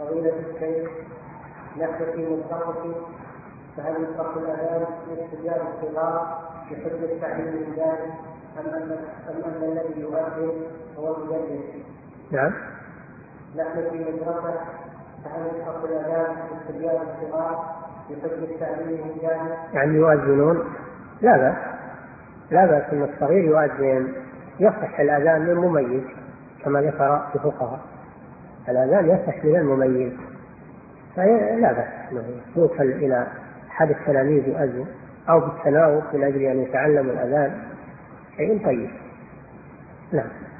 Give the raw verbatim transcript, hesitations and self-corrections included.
فضيلة الشيخ، نحن في مدرسة، فهل يطلق الأذان للصبيان الصغار بحجة تعليم ذلك أم أن أم أن الذي يؤذن هو المدرس؟ نعم. نحن في مدرسة، فهل يطلق الأذان للصبيان الصغار بحجة تعليم ذلك؟ يعني يؤذنون؟ لا بأس، لا بأس أن الصغير يؤذن، يصح الأذان من مميز كما ذكر الفقهاء، الأذان يصح من المميز، لا بأس يوصل إلى أحد التلاميذ يؤذن أو بالتناوب من أجل أن يتعلم الأذان، شيء طيب. نعم.